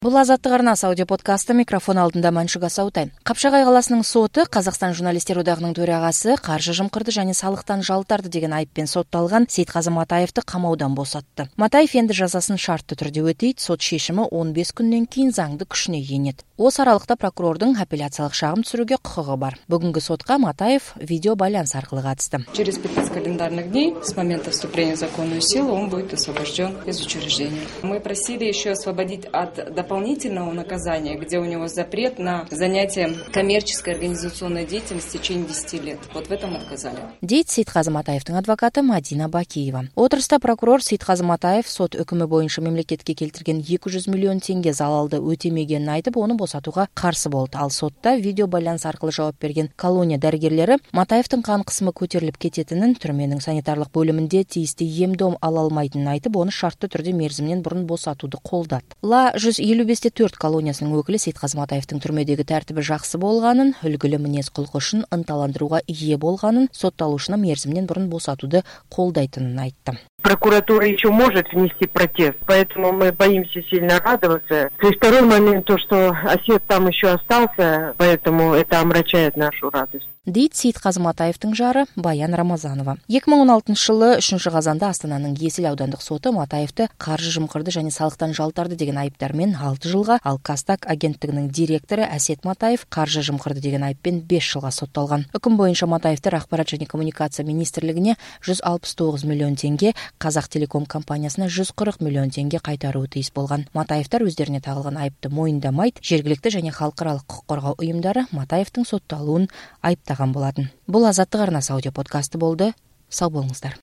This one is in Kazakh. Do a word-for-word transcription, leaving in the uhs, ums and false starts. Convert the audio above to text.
Бұл азаттық арнасы аудио подкасты, микрофон алдында Маншуга Саутай. Қапшағай қаласының соты Қазақстан журналистер одағының төрағасы қаржы жымқырды және салықтан жалтарды деген айыппен сотталған Сейтқазы Матаевты қамаудан босатты. Матаев енді жазасын шартты түрде өтейді, сот шешімі он бес күннен кейін заңды күшіне енеді. Осы аралықта прокурордың апелляциялық шағым түсіруге құқығы бар. Бүгінгі сотқа Матаев видео байланыс арқылы қатысты. Через пятнадцать календарных дней с момента вступления в законную силу он будет освобожден из учреждения. Мы просили еще освободить от дополнительного наказания, где у него запрет на занятие коммерческой организационной деятельностью в течение десяти лет. Вот в этом отказали. Дейді Сейтқазы Матаевтың адвокаты Мадина Бакиева. Отырыста прокурор Сейтқазы Матаев сот үкімі бойынша мемлекетке келтірген екі жүз миллион теңге залалды өтемегенін айтып, оны босатуға қарсы болды. Ал сотта видео байланыс арқылы жауап берген колония дәрігерлері Матаевтың қан қысымы көтеріліп кететінін, түрменің санитарлық бөлімінде тиісті ем-дом ала алмайтынын айтып, оны шартты түрде мерзімнен бұрын босатуды қолдады. Ла жүз елу бес те төрт колониясының өкілі Сейтқазы Матаевтың түрмедегі тәртібі жақсы болғанын, үлгілі мінез құлқы үшін ынталандыруға ие болғанын, сотталушыны мерзімнен бұрын босатуды қолдайтынын айтты. Прокуратура еще может внести протест, поэтому мы боимся сильно радоваться. И второй момент, то, что осет там еще остался, поэтому это омрачает нашу радость. Дейді Сейтқазы Матаевтың жары Баян Рамазанова. екі мың он алтыншы жылы үшінші қазанда Астананың Есіл аудандық соты Матаевты қаржы жымқырды және салықтан жалтарды деген айыптармен алты жылға, ал Казтаг агенттігінің директоры Әсет Матаев қаржы жымқырды деген айыппен бес жылға сотталған. Үкім бойынша Матаевтар ақпарат және коммуникация министрлігіне жүз алпыс тоғыз миллион теңге, Қазақтелеком компаниясына жүз қырық миллион теңге қайтаруы тиіс болған. Матаевтар өздеріне тағылған айыпты мойындамайды, жергілікті және халықаралық құқық қорғау ұйымдары Матаевтың сотталуын айыптаған болатын. Бұл азаттық арнасы аудио подкасты болды. Сау болыңыздар.